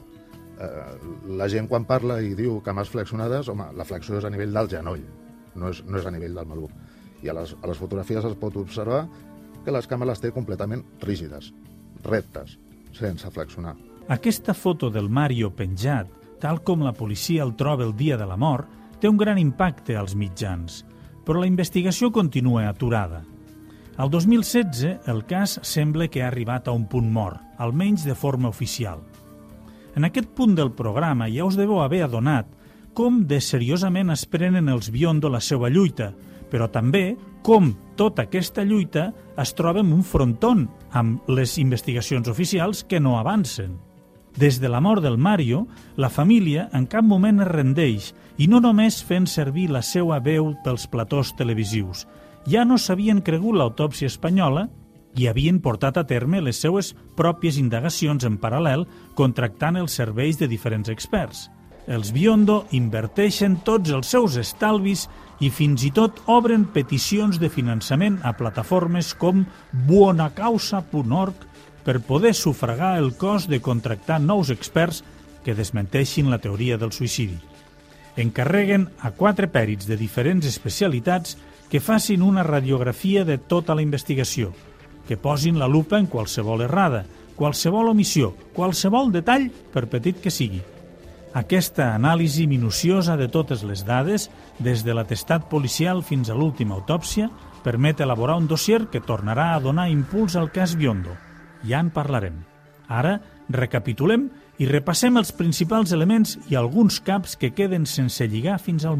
la gent quan parla i diu cames flexionades, home, la flexió és a nivell del genoll, no és a nivell del maluc. I a les fotografies es pot observar que les cames les té completament rígides, rectes, sense flexionar. Aquesta foto del Mario penjat, tal com la policia el troba el dia de la mort, té un gran impacte als mitjans, però la investigació continua aturada. Al 2016, el cas sembla que ha arribat a un punt mort, almenys de forma oficial. En aquest punt del programa ja us deveu haver adonat com de seriosament es prenen els Biondo la seva lluita, però també com tota aquesta lluita es troba en un fronton amb les investigacions oficials que no avancen. Des de la mort del Mario, la família en cap moment es rendeix i no només fent servir la seva veu pels platós televisius. Ja no s'havien cregut l'autòpsia espanyola i havien portat a terme les seues pròpies indagacions en paral·lel contractant els serveis de diferents experts. Els Biondo inverteixen tots els seus estalvis i fins i tot obren peticions de finançament a plataformes com buonacausa.org per poder sufragar el cost de contractar nous experts que desmenteixin la teoria del suïcidi. Encarreguen a 4 pèrits de diferents especialitats que facin una radiografia de tota la investigació, que posin la lupa en qualsevol errada, qualsevol omissió, qualsevol detall, per petit que sigui. Aquesta anàlisi minuciosa de totes les dades, des de l'atestat policial fins a l'última autòpsia, permet elaborar un dossier que tornarà a donar impuls al cas Biondo. Ja en parlarem. Ara recapitulem i repassem els principals elements i alguns caps que queden sense lligar fins al moment.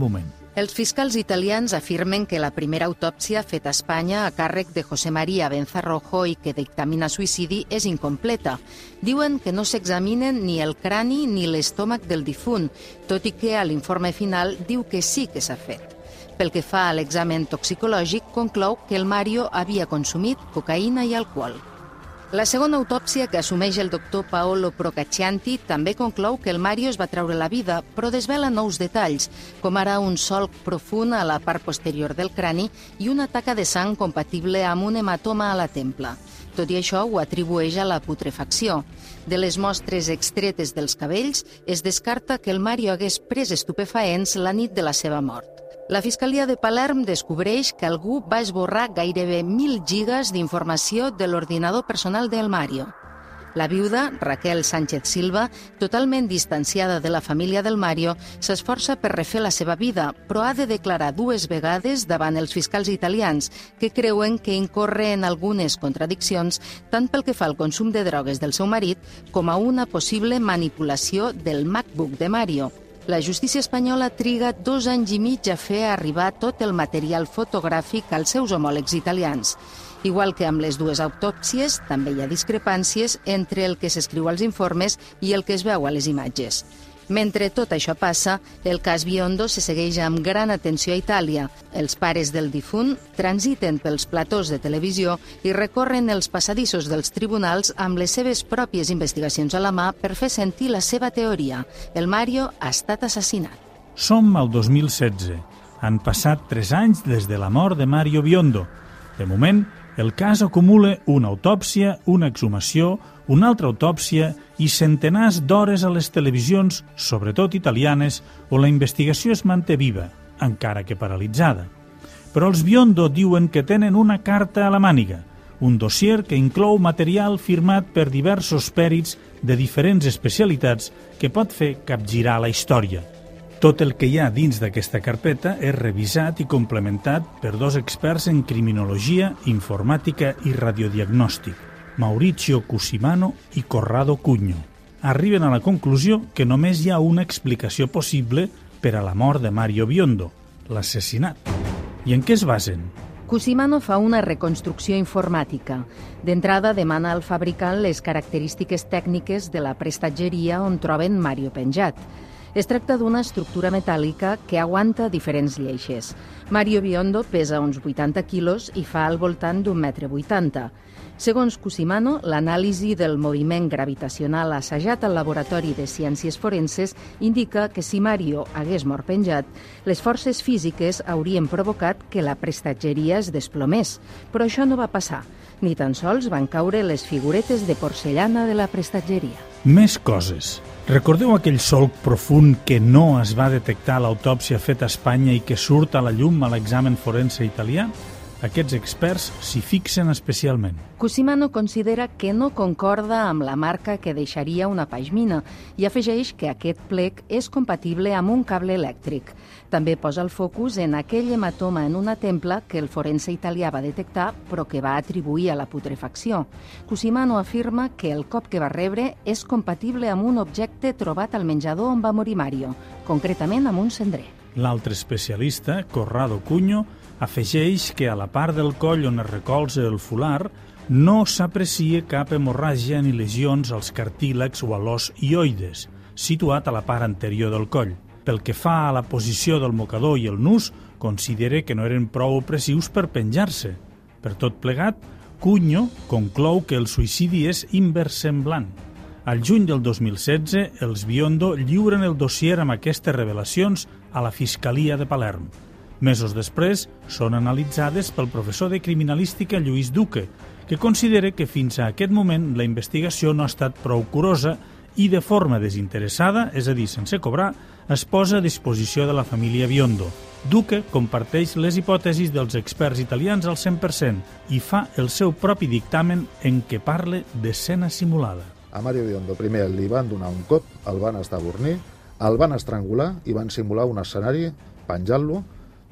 Els fiscals italians afirmen que la primera autòpsia feta a Espanya a càrrec de José María Benzarrojo i que dictamina suïcidi és incompleta. Diuen que no s'examinen ni el crani ni l'estómac del difunt, tot i que a l'informe final diu que sí que s'ha fet. Pel que fa a l'examen toxicològic, conclou que el Mario havia consumit cocaïna i alcohol. La segona autòpsia que assumeix el doctor Paolo Procaccianti també conclou que el Mario es va treure la vida, però desvela nous detalls, com ara un solc profund a la part posterior del crani i una taca de sang compatible amb un hematoma a la templa. Tot i això, ho atribueix a la putrefacció. De les mostres extretes dels cabells, es descarta que el Mario hagués pres estupefaents la nit de la seva mort. La Fiscalia de Palerm descobreix que algú va esborrar gairebé 1.000 gigas d'informació de l'ordinador personal del Mario. La viuda, Raquel Sánchez Silva, totalment distanciada de la família del Mario, s'esforça per refer la seva vida, però ha de declarar 2 vegades davant els fiscals italians, que creuen que incorre en algunes contradiccions tant pel que fa al consum de drogues del seu marit com a una possible manipulació del MacBook de Mario. La justícia espanyola triga 2 anys i mig a fer arribar tot el material fotogràfic als seus homòlegs italians. Igual que amb les 2 autòpsies, també hi ha discrepàncies entre el que s'escriu als informes i el que es veu a les imatges. Mentre tot això passa, el cas Biondo se segueix amb gran atenció a Itàlia. Els pares del difunt transiten pels platós de televisió i recorren els passadissos dels tribunals amb les seves pròpies investigacions a la mà per fer sentir la seva teoria. El Mario ha estat assassinat. Som al 2016. Han passat 3 anys des de la mort de Mario Biondo. De moment, el cas acumula una autòpsia, una exhumació, una altra autòpsia i centenars d'hores a les televisions, sobretot italianes, on la investigació es manté viva, encara que paralitzada. Però els Biondo diuen que tenen una carta a la màniga, un dossier que inclou material firmat per diversos pèrits de diferents especialitats que pot fer capgirar la història. Tot el que hi ha dins d'aquesta carpeta és revisat i complementat per 2 experts en criminologia, informàtica i radiodiagnòstic, Maurizio Cusimano i Corrado Cugno. Arriben a la conclusió que només hi ha una explicació possible per a la mort de Mario Biondo, l'assassinat. I en què es basen? Cusimano fa una reconstrucció informàtica. D'entrada demana al fabricant les característiques tècniques de la prestatgeria on troben Mario penjat. Es tracta d'una estructura metàl·lica que aguanta diferents lleixes. Mario Biondo pesa uns 80 quilos i fa al voltant d'1,80 m. Segons Cusimano, l'anàlisi del moviment gravitacional assajat al Laboratori de Ciències Forenses indica que si Mario hagués mort penjat, les forces físiques haurien provocat que la prestatgeria es desplomés. Però això no va passar. Ni tan sols van caure les figuretes de porcellana de la prestatgeria. Més coses. Recordeu aquell solc profund que no es va detectar a l'autòpsia feta a Espanya i que surt a la llum a l'examen forense italià? Aquests experts s'hi fixen especialment. Cusimano considera que no concorda amb la marca que deixaria una pashmina i afegeix que aquest plec és compatible amb un cable elèctric. També posa el focus en aquell hematoma en una templa que el forense italià va detectar però que va atribuir a la putrefacció. Cusimano afirma que el cop que va rebre és compatible amb un objecte trobat al menjador on va morir Mario, concretament amb un cendrer. L'altre especialista, Corrado Cugno, afegeix que a la part del coll on es recolza el fular no s'aprecia cap hemorràgia ni lesions als cartílags o a l'os hioides, situat a la part anterior del coll. Pel que fa a la posició del mocador i el nus, considera que no eren prou opressius per penjar-se. Per tot plegat, Cugno conclou que el suïcidi és inversemblant. Al juny del 2016, els Biondo lliuren el dossier amb aquestes revelacions a la Fiscalia de Palerm. Mesos després, són analitzades pel professor de criminalística Lluís Duque, que considera que fins a aquest moment la investigació no ha estat prou curosa i de forma desinteressada, és a dir, sense cobrar, es posa a disposició de la família Biondo. Duque comparteix les hipòtesis dels experts italians al 100% i fa el seu propi dictamen en què parla d'escena simulada. A Mario Biondo primer li van donar un cop, el van estabornir, el van estrangular i van simular un escenari penjant-lo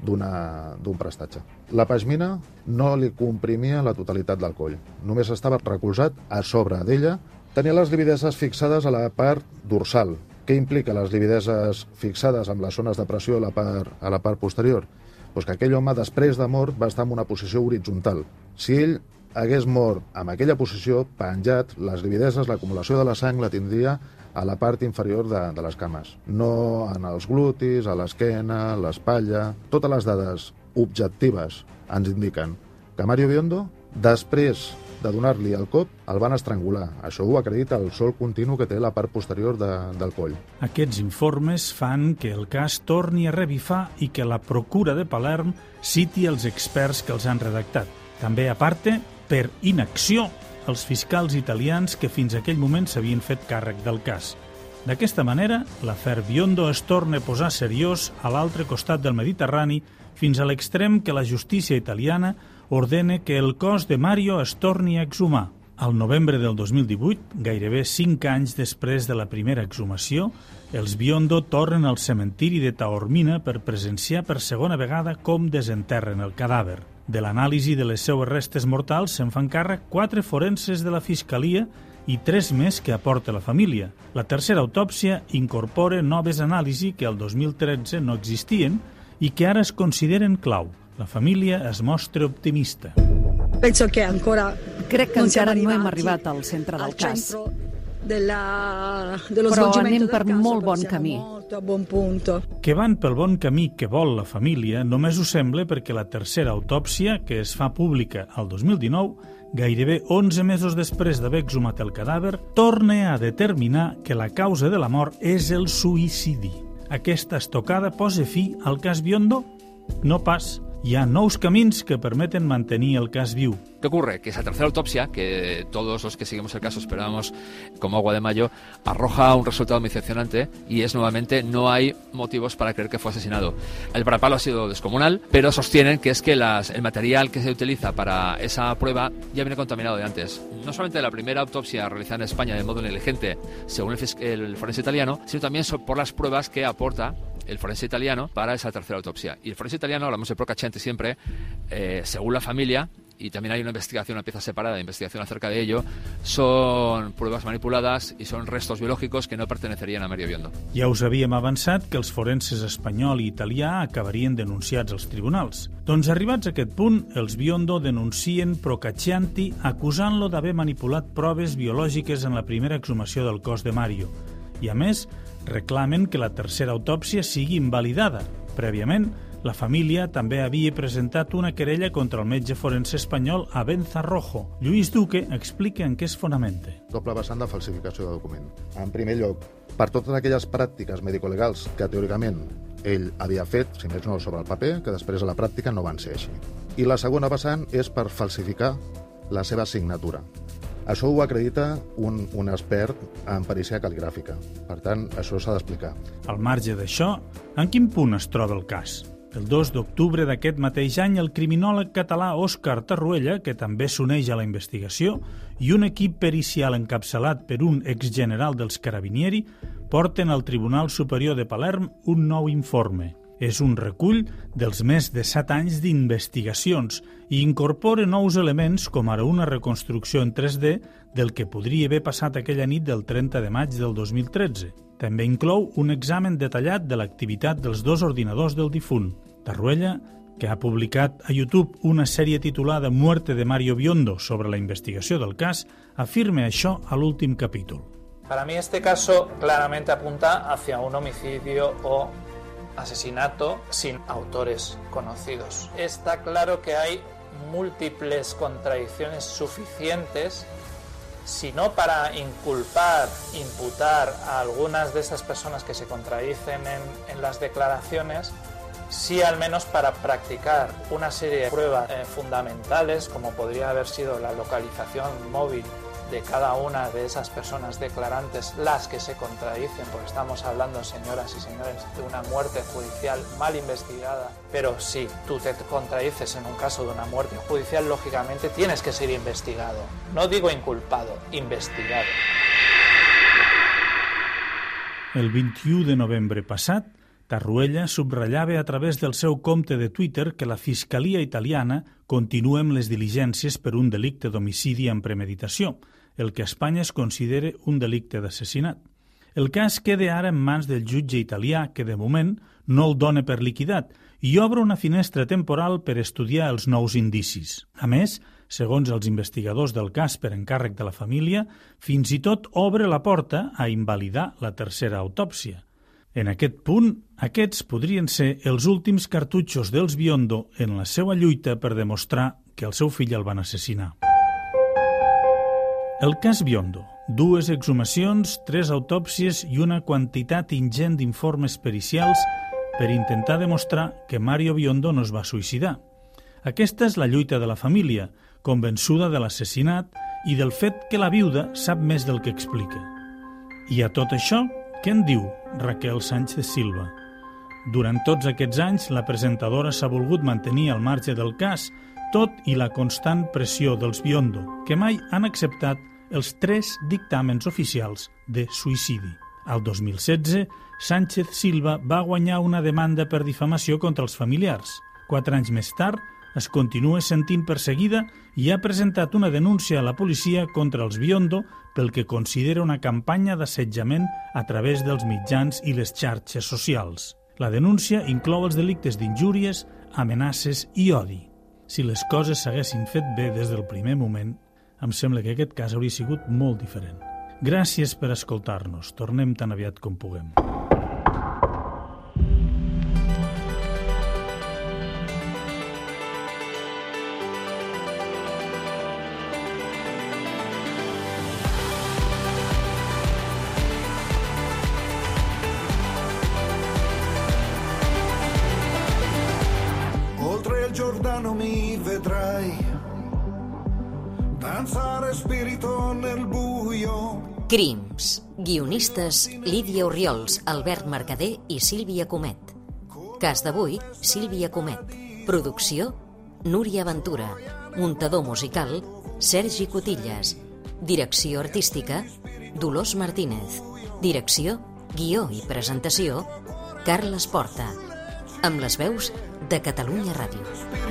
d'un prestatge. La pashmina no li comprimia la totalitat del coll, només estava recolzat a sobre d'ella. Tenia les livideses fixades a la part dorsal, Què implica les livideses fixades amb les zones de pressió a la part posterior? Pues que aquell home, després de mort, va estar en una posició horitzontal. Si ell hagués mort en aquella posició, penjat, les livideses, l'acumulació de la sang la tindria a la part inferior de les cames. No en els glutis, a l'esquena, l'espatlla... Totes les dades objectives ens indiquen que Mario Biondo, després de donar-li el cop, el van estrangular. Això ho acredita el sol continu que té la part posterior del coll. Aquests informes fan que el cas torni a revifar i que la Procura de Palerm citi els experts que els han redactat. També, a parte, per inacció, els fiscals italians que fins a aquell moment s'havien fet càrrec del cas. D'aquesta manera, l'afer Biondo es torna a posar seriós a l'altre costat del Mediterrani fins a l'extrem que la justícia italiana ordena que el cos de Mario es torni a exhumar. Al novembre del 2018, gairebé 5 anys després de la primera exhumació, els Biondo tornen al cementiri de Taormina per presenciar per segona vegada com desenterren el cadàver. De l'anàlisi de les seues restes mortals se'n fan càrrec 4 forenses de la Fiscalia i 3 més que aporta la família. La tercera autòpsia incorpora noves anàlisis que al 2013 no existien i que ara es consideren clau. La família es mostra optimista. Penso que ancora Crec que encara no hem arribat al centre del cas. Però anem per molt bon camí. Que van pel bon camí que vol la família només ho sembla perquè la tercera autòpsia, que es fa pública al 2019, gairebé 11 mesos després d'haver exhumat el cadàver, torna a determinar que la causa de la mort és el suïcidi. Aquesta estocada posa fi al cas Biondo? No pas. Hi ha nous camins que permeten mantenir el cas viu. ¿Qué ocurre? Que esa tercera autopsia, que todos los que seguimos el caso esperábamos como agua de mayo, arroja un resultado muy decepcionante y es nuevamente no hay motivos para creer que fue asesinado. El varapalo ha sido descomunal, pero sostienen que es que el material que se utiliza para esa prueba ya viene contaminado de antes. No solamente de la primera autopsia realizada en España de modo negligente, según el forense italiano, sino también por las pruebas que aporta el forense italiano para esa tercera autopsia. Y el forense italiano, hablamos de Procacciante siempre, según la familia, y también hay una investigación, una pieza separada de investigación acerca de ello, son pruebas manipuladas y son restos biológicos que no pertenecerían a Mario Biondo. Ja us havíem avançat que els forenses espanyol i italià acabarien denunciats als tribunals. Doncs arribats a aquest punt, els Biondo denuncien Procaccianti acusant-lo d'haver manipulat proves biològiques en la primera exhumació del cos de Mario. I a més, reclamen que la tercera autòpsia sigui invalidada. Prèviament, la família també havia presentat una querella contra el metge forense espanyol Abenza Rojo. Lluís Duque explica en què es fonamenta. Doble vessant de falsificació de document. En primer lloc, per totes aquelles pràctiques medicolegals que teòricament ell havia fet, si més no sobre el paper, que després a la pràctica no van ser així. I la segona vessant és per falsificar la seva signatura. Això ho acredita un expert en perícia cal·ligràfica. Per tant, això s'ha d'explicar. Al marge d'això, en quin punt es troba el cas? El 2 d'octubre d'aquest mateix any, el criminòleg català Òscar Tarruella, que també s'uneix a la investigació, i un equip pericial encapçalat per un exgeneral dels Carabinieri porten al Tribunal Superior de Palerm un nou informe. És un recull dels més de 7 anys d'investigacions i incorpora nous elements com ara una reconstrucció en 3D del que podria haver passat aquella nit del 30 de maig del 2013. També inclou un examen detallat de l'activitat dels 2 ordinadors del difunt. Tarruella, que ha publicat a YouTube una sèrie titulada Muerte de Mario Biondo sobre la investigació del cas, afirma això a l'últim capítol. Para mí este caso claramente apunta hacia un homicidio o asesinato sin autores conocidos. Está claro que hay múltiples contradicciones suficientes, si no para inculpar, imputar a algunas de esas personas que se contradicen en las declaraciones, sí al menos para practicar una serie de pruebas fundamentales, como podría haber sido la localización móvil de cada una de esas personas declarantes, las que se contradicen, porque estamos hablando, señoras y señores, de una muerte judicial mal investigada. Pero si tú te contradices en un caso de una muerte judicial, lógicamente tienes que ser investigado. No digo inculpado, investigado. El 21 de novembre passat, Tarruella subratllava a través del seu compte de Twitter que la Fiscalia italiana continua amb les diligències per un delicte d'homicidi amb premeditació, el que a Espanya es considera un delicte d'assassinat. El cas queda ara en mans del jutge italià, que de moment no el dona per liquidat i obre una finestra temporal per estudiar els nous indicis. A més, segons els investigadors del cas per encàrrec de la família, fins i tot obre la porta a invalidar la tercera autòpsia. En aquest punt, aquests podrien ser els últims cartutxos dels Biondo en la seva lluita per demostrar que el seu fill el van assassinar. El cas Biondo. 2 exhumacions, 3 autòpsies i una quantitat ingent d'informes pericials per intentar demostrar que Mario Biondo no es va suïcidar. Aquesta és la lluita de la família, convençuda de l'assassinat i del fet que la viuda sap més del que explica. I a tot això, què en diu Raquel Sánchez Silva? Durant tots aquests anys, la presentadora s'ha volgut mantenir al marge del cas, tot i la constant pressió dels Biondo, que mai han acceptat els 3 dictàmens oficials de suïcidi. Al 2016, Sánchez Silva va guanyar una demanda per difamació contra els familiars. 4 anys més tard, es continua sentint perseguida i ha presentat una denúncia a la policia contra els Biondo pel que considera una campanya d'assetjament a través dels mitjans i les xarxes socials. La denúncia inclou els delictes d'injúries, amenaces i odi. Si les coses s'haguessin fet bé des del primer moment, em sembla que aquest cas hauria sigut molt diferent. Gràcies per escoltar-nos. Tornem tan aviat com puguem. Oltre il Giordano mi vedrai danzare spirito nel buio. Crims. Guionistes Lídia Orriols, Albert Mercader i Sílvia Comet. Cas d'avui, Sílvia Comet. Producció, Núria Ventura. Muntador musical, Sergi Cotillas. Direcció artística, Dolors Martínez. Direcció, guió i presentació, Carles Porta. Amb les veus de Catalunya Ràdio.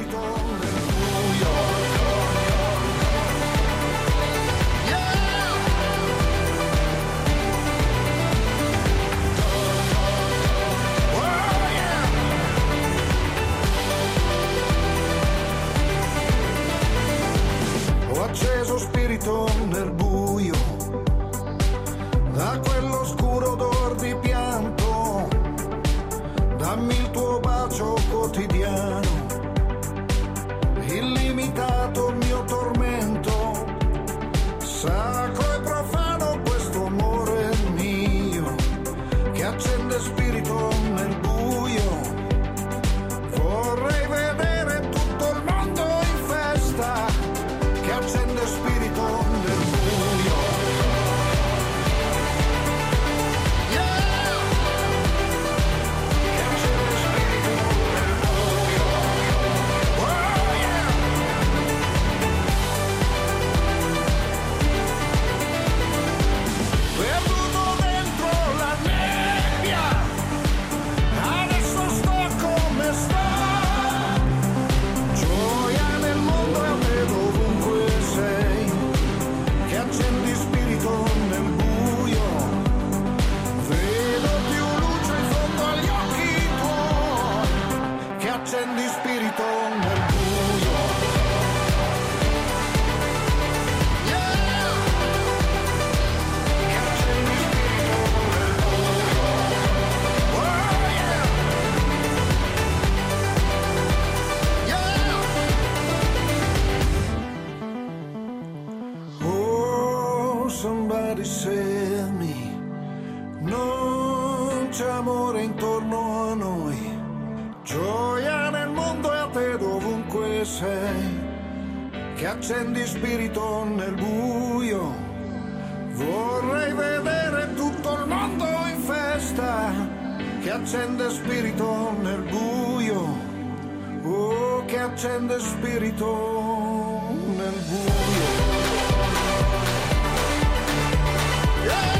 Spirito nel buio, da quell'oscuro odor di pianto, dammi il tuo bacio quotidiano, illimitato mio tormento, sacro e profano questo amore mio, che accende spirito nel buio, vorrei vedere tutto il mondo in festa, che accende spirito nel buio. Yeah! Che accende spirito nel buio. Oh yeah! Perduto dentro la nebbia, adesso sto come sto. Gioia nel mondo e a te dovunque sei, che accendi spirito nel buio, vedo più luce in fondo agli occhi tuoi, che accendi spirito nel buio. Yeah! Che accendi spirito nel buio. Oh yeah! Yeah! Oh, somebody save me. Non c'è amore intorno a noi. Gioia nel mondo e a te dovunque sei. Che accendi spirito nel buio. Vorrei vedere tutto il mondo in festa. Che accende spirito nel buio. Oh, che accende spirito nel buio. Yeah!